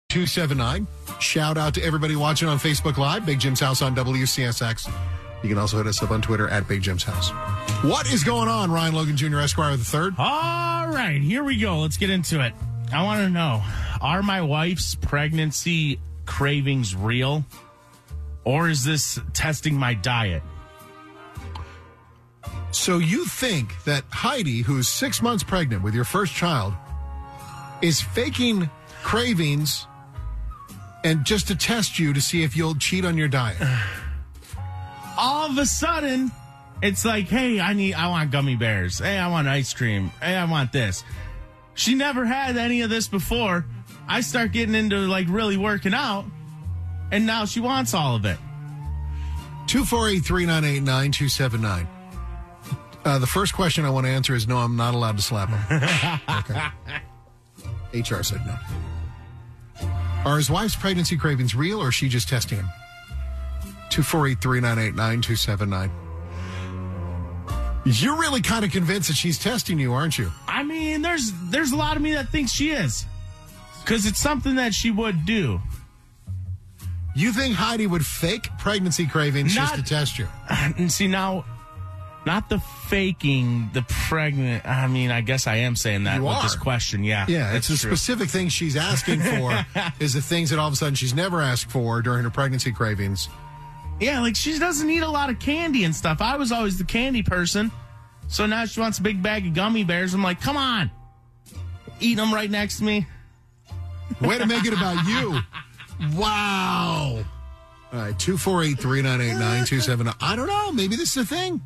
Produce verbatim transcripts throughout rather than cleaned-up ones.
two seven nine. Shout out to everybody watching on Facebook Live. Big Jim's House on W C S X. You can also hit us up on Twitter at Big Jim's House. What is going on, Ryan Logan Junior Esquire the third? All right, here we go. Let's get into it. I want to know, are my wife's pregnancy cravings real? Or is this testing my diet? So you think that Heidi, who's six months pregnant with your first child, is faking cravings and just to test you to see if you'll cheat on your diet? All of a sudden, it's like, hey, I need, I want gummy bears. Hey, I want ice cream. Hey, I want this. She never had any of this before. I start getting into like really working out, and now she wants all of it. two four eight, three nine eight, nine two seven nine. Uh, the first question I want to answer is no, I'm not allowed to slap him. Okay. H R said no. Are his wife's pregnancy cravings real, or is she just testing him? two four eight, three nine eight, nine two seven nine. You're really kind of convinced that she's testing you, aren't you? I mean, there's there's a lot of me that thinks she is. Because it's something that she would do. You think Heidi would fake pregnancy cravings Not, just to test you? And see, now, not the faking, the pregnant. I mean, I guess I am saying that you with are. this question, yeah. Yeah, it's the true. specific things she's asking for is the things that all of a sudden she's never asked for during her pregnancy cravings. Yeah, like she doesn't eat a lot of candy and stuff. I was always the candy person. So now she wants a big bag of gummy bears. I'm like, come on. Eating them right next to me. Way to make it about you. Wow. All right, two four eight, three nine eight, nine two seven nine. I don't know. Maybe this is a thing.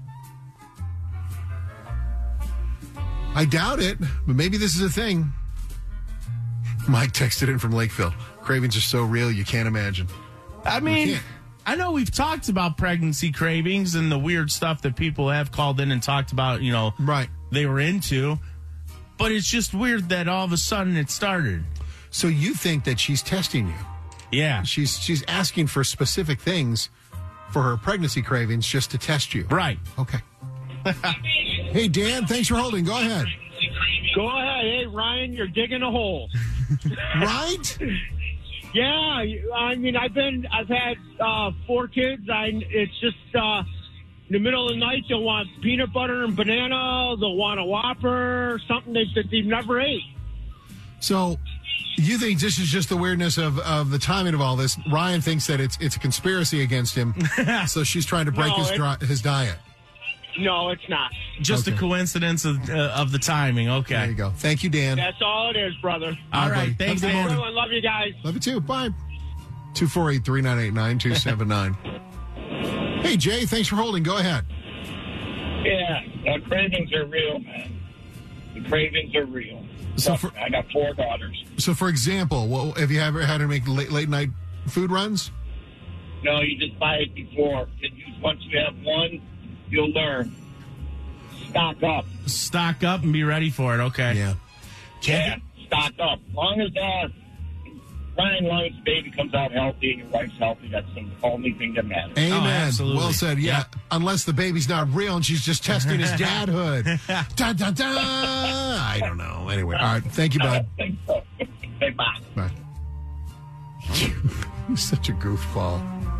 I doubt it, but maybe this is a thing. Mike texted in from Lakeville. Cravings are so real, you can't imagine. I mean, I know we've talked about pregnancy cravings and the weird stuff that people have called in and talked about, you know, right. they were into. But it's just weird that all of a sudden it started. So you think that she's testing you? Yeah. She's she's asking for specific things for her pregnancy cravings just to test you. Right. Okay. Hey, Dan, thanks for holding. Go ahead. Go ahead. Hey, Ryan, you're digging a hole. Right? Yeah. I mean, I've been, I've had uh, four kids. I, it's just uh, in the middle of the night, they'll want peanut butter and banana. They'll want a Whopper, something that, that they've never ate. So you think this is just the weirdness of, of the timing of all this? Ryan thinks that it's it's a conspiracy against him, so she's trying to break No, his it- dri- his diet. No, it's not. Just Okay. a coincidence of, uh, of the timing. Okay. There you go. Thank you, Dan. That's all it is, brother. All All right, right. buddy. Thanks, Have a good man. morning. Everyone, love you guys. Love you too. Bye. two four eight, three nine eight, nine two seven nine. Hey, Jay, thanks for holding. Go ahead. Yeah, the cravings are real, man. The cravings are real. So for, I got four daughters. so, for example, what, have you ever had to make late, late night food runs? No, you just buy it before. And you, once you have one, you'll learn. Stock up. Stock up and be ready for it. Okay. Yeah. Yeah, stock up. As long as uh, Ryan Long's baby comes out healthy and your wife's healthy, that's the only thing that matters. Amen. absolutely. Well said. Yeah. Yeah. Unless the baby's not real and she's just testing his dadhood. Da, da, da. I don't know. Anyway. All right. Thank you, I bud. don't think so. Hey, bye. Bye. You're such a goofball.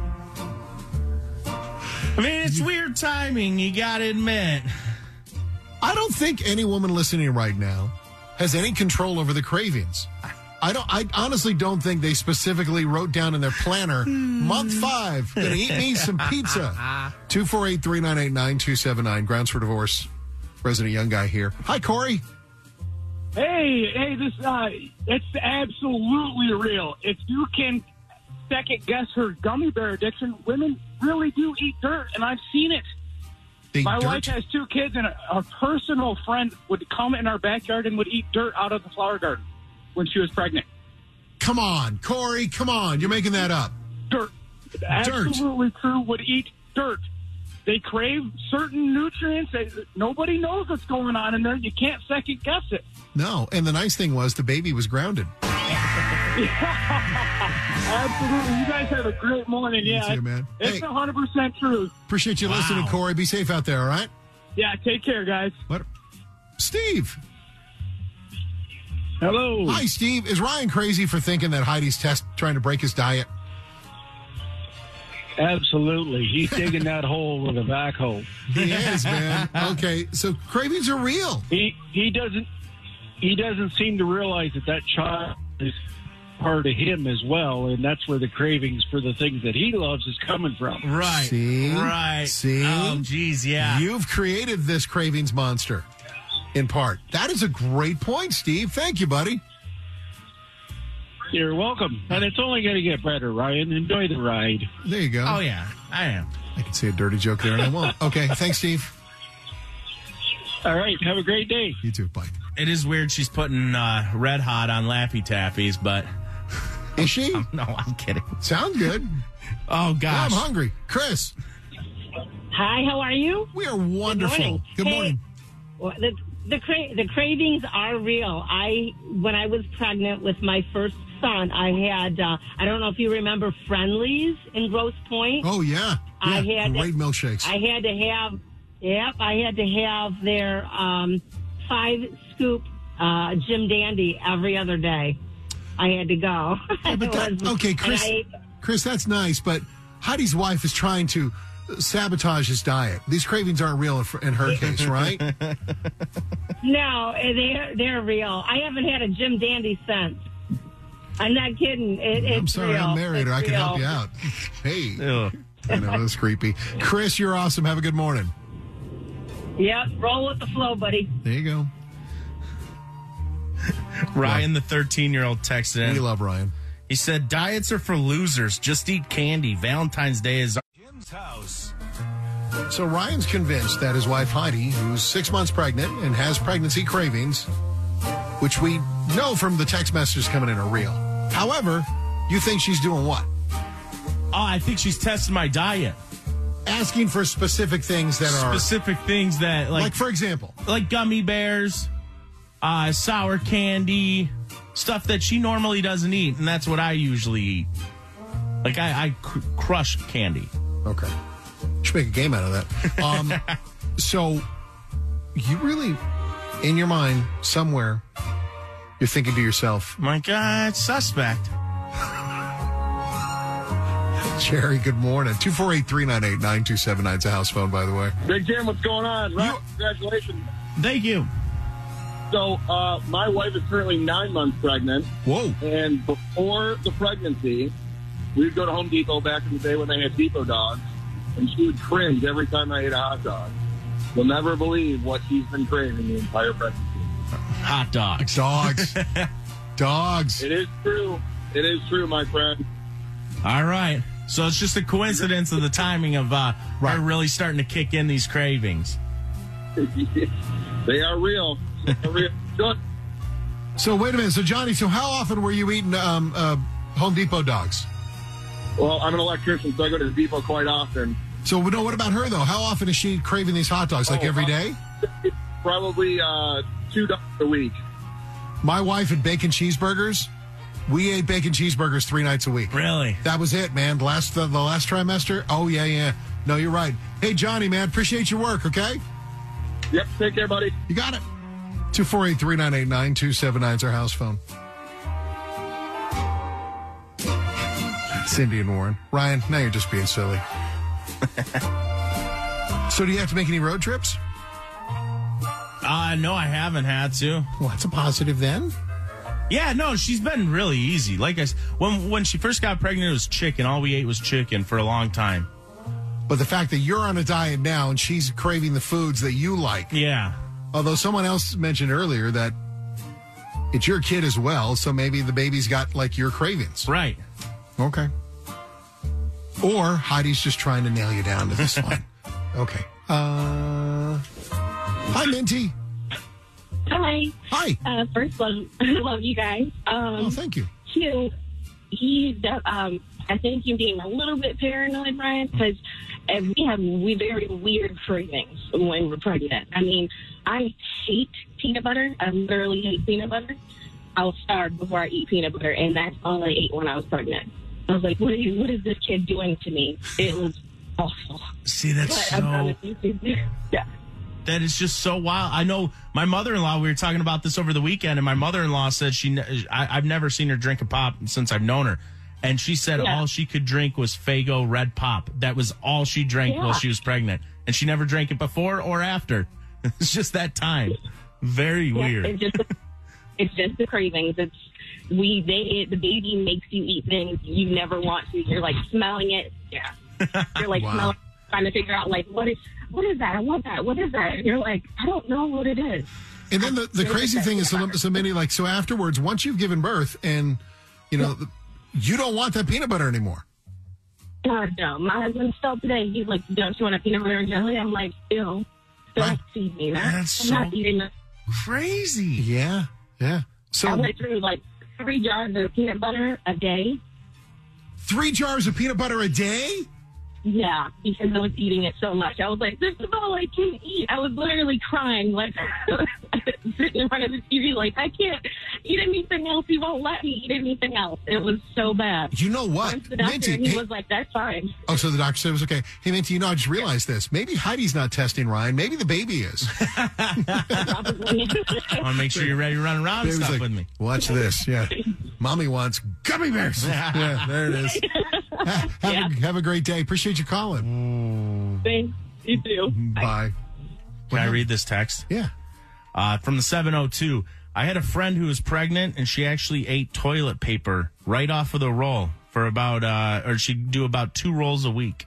I mean, it's weird timing. You got to admit. I don't think any woman listening right now has any control over the cravings. I don't. I honestly don't think they specifically wrote down in their planner, month five, gonna eat me some pizza. Two four eight three nine eight nine two seven nine. Grounds for divorce. Resident young guy here. Hi, Corey. Hey, hey, this, uh, it's absolutely real. If you can second guess her gummy bear addiction, women really do eat dirt, and I've seen it. They My dirt. wife has two kids, and a, a personal friend would come in our backyard and would eat dirt out of the flower garden when she was pregnant. Come on, Corey. Come on. You're making that up. Dirt. Absolutely true, would eat dirt. They crave certain nutrients. They, nobody knows what's going on in there. You can't second guess it. No. And the nice thing was the baby was grounded. Absolutely. You guys have a great morning. Yeah, too, man. It's Hey. one hundred percent true. Appreciate you listening, Corey. Be safe out there, all right? Yeah, take care, guys. What? Steve. Hello. Hi, Steve. Is Ryan crazy for thinking that Heidi's test trying to break his diet? Absolutely. He's digging that hole with a backhoe. He is, man. Okay, so cravings are real. He he doesn't he doesn't seem to realize that that child is part of him as well, and that's where the cravings for the things that he loves is coming from. Right. See? Right. See? Oh, geez, yeah. You've created this cravings monster, in part. That is a great point, Steve. Thank you, buddy. You're welcome. And it's only going to get better, Ryan. Enjoy the ride. There you go. Oh, yeah, I am. I can say a dirty joke there, and I won't. Okay, thanks, Steve. All right. Have a great day. You too. Bye. It is weird she's putting uh, Red Hot on Laffy Taffies, but... Is she? No, I'm kidding. Sounds good. Oh, gosh. I'm hungry. Chris. Hi, how are you? We are wonderful. Good morning. Good Hey, morning. well, the the, cra- the cravings are real. I when I was pregnant with my first son, I had uh, I don't know if you remember Friendlies in Grosse Pointe. Oh, yeah. I yeah. had Great milkshakes. I had to have yep, I had to have their um, five scoop uh, Jim Dandy every other day. I had to go. Yeah, but that, It was- okay, and Chris, I ate- Chris, that's nice, but Heidi's wife is trying to sabotage his diet. These cravings aren't real in, in her case, right? No, they're they're real. I haven't had a Jim Dandy since. I'm not kidding. It, it's I'm sorry, real. I'm married, or I It's can help real. you out. Hey. Ugh. I know, that's creepy. Chris, you're awesome. Have a good morning. Yep, roll with the flow, buddy. There you go. Ryan, the thirteen-year-old, texted We in. love Ryan. He said, diets are for losers. Just eat candy. Valentine's Day is... Jim's house. So Ryan's convinced that his wife Heidi, who's six months pregnant and has pregnancy cravings, which we know from the text messages coming in are real. However, you think she's doing what? Oh, I think she's testing my diet. Asking for specific things that are... Specific things that, like, like, for example... like gummy bears, uh, sour candy, stuff that she normally doesn't eat, and that's what I usually eat. Like, I, I cr- crush candy. Okay. Should make a game out of that. Um, so, you really, in your mind, somewhere, you're thinking to yourself, My God, it's suspect. Jerry, good morning. two four eight, three nine eight, nine two seven nine is a house phone, by the way. Big Jim, what's going on? Right, congratulations. Thank you. So, uh, my wife is currently nine months pregnant, Whoa. and before the pregnancy, we would go to Home Depot back in the day when they had Depot dogs, and she would cringe every time I ate a hot dog. You'll never believe what she's been craving the entire pregnancy. Hot dogs. Dogs. Dogs. It is true. It is true, my friend. All right. So it's just a coincidence of the timing of uh, Right. her really starting to kick in these cravings. They are real. They are real. Good. So, wait a minute. So, Johnny, so how often were you eating um, uh, Home Depot dogs? Well, I'm an electrician, so I go to the Depot quite often. So, no, what about her, though? How often is she craving these hot dogs? Like Oh, every uh, day? Probably uh, two dollars a week. My wife and bacon cheeseburgers, we ate bacon cheeseburgers three nights a week. Really? That was it, man. The last the, the last trimester. Oh yeah, yeah. No, you're right. Hey, Johnny, man, appreciate your work. Okay, Yep, take care, buddy. you got it. Two four eight three nine eight nine two seven nine is our house phone. Cindy and Warren. Ryan, now you're just being silly. So, do you have to make any road trips? Uh, no, I haven't had to. Well, that's a positive then. Yeah, no, she's been really easy. Like I s- when when she first got pregnant, it was chicken. All we ate was chicken for a long time. But the fact that you're on a diet now and she's craving the foods that you like. Yeah. Although someone else mentioned earlier that it's your kid as well, so maybe the baby's got like your cravings. Right. Okay. Or Heidi's just trying to nail you down to this one. Okay. Uh, hi, Minty. Hi. Hi. Uh, first, love, love you guys. Um, Oh, thank you. Two, he, does, um, I think you're being a little bit paranoid, Brian, because we have we very weird cravings when we're pregnant. I mean, I hate peanut butter. I literally hate peanut butter. I'll starve before I eat peanut butter, and that's all I ate when I was pregnant. I was like, what are you, what is this kid doing to me? It was awful. See, that's But I so. promise you, yeah. that is just so wild. I know my mother-in-law, we were talking about this over the weekend, and my mother-in-law said she, I, I've never seen her drink a pop since I've known her. And she said Yeah. all she could drink was Faygo Red Pop. That was all she drank Yeah. while she was pregnant. And she never drank it before or after. It's just that time. Very Yeah, weird. It's just, it's just the cravings. It's we. They the baby makes you eat things you never want to. You're like smelling it. Yeah. You're like Wow. smelling, trying to figure out like what is what is that? I want that. What is that? And you're like, I don't know what it is. And then the, the crazy thing is, so, so many like, so afterwards, once you've given birth and, you know, you don't want that peanut butter anymore. God no. My husband still today. He's like, don't you want a peanut butter and jelly? I'm like, ew. Don't Right. feed me that. That's I'm so not eating that. crazy. Yeah. Yeah. I So went through like three jars of peanut butter a day. three jars of peanut butter a day? Yeah, because I was eating it so much. I was like, this is all I can eat. I was literally crying, like, sitting in front of the T V, like, I can't eat anything else. He won't let me eat anything else. It was so bad. You know what? Went to the doctor, Minty, and he hey- was like, that's fine. Oh, so the doctor said it was okay. Hey, Minty, you know, I just realized this. Maybe Heidi's not testing Ryan. Maybe the baby is. Probably. I want to make sure you're ready to run around and Baby's stuff like, with me. watch this. Yeah. Mommy wants gummy bears. Yeah, there it is. Ha- have, Yeah. a, have a great day. Appreciate you calling. Thanks. You too. Bye. Can I read this text? Yeah. Uh, from the seven oh two. I had a friend who was pregnant, and she actually ate toilet paper right off of the roll for about, uh, or she'd do about two rolls a week.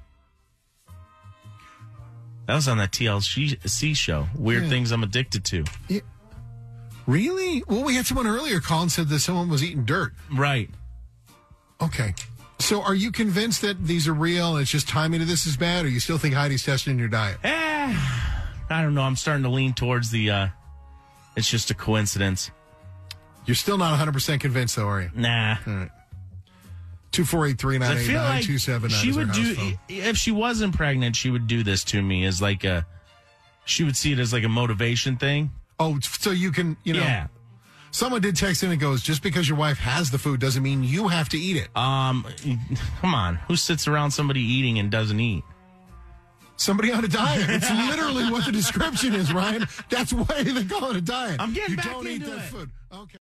That was on that T L C show. Weird Yeah. Things I'm Addicted to. Yeah. Really? Well, we had someone earlier call and said that someone was eating dirt. Right. Okay. So are you convinced that these are real and it's just timing of this is bad, or you still think Heidi's testing your diet? Eh, I don't know. I'm starting to lean towards the, uh, it's just a coincidence. You're still not one hundred percent convinced, though, are you? Nah. All right. two four eight, three nine I eight feel nine like two seven nine she is our would house do, phone. if she wasn't pregnant, she would do this to me as like a, she would see it as like a motivation thing. Oh, so you can, you know. Yeah. Someone did text in and goes, just because your wife has the food doesn't mean you have to eat it. Um, come on. Who sits around somebody eating and doesn't eat? Somebody on a diet. It's literally what the description is, Ryan. That's why they call it a diet. I'm getting you back don't eat into that it. food. Okay.